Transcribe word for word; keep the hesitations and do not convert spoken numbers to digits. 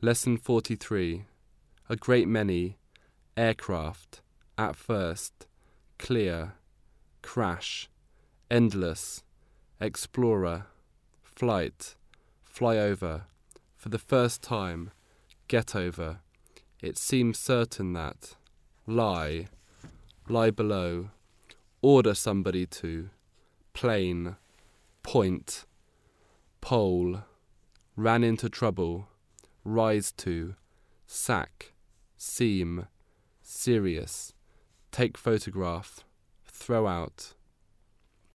Lesson forty-three. A great many. Aircraft. At first. Clear. Crash. Endless. Explorer. Flight. Fly over. For the first time. Get over. It seems certain that. Lie. Lie below. Order somebody to. Plane. Point. Pole. Ran into trouble. Rise to. Sack. Seam. Serious. Take photograph. Throw out.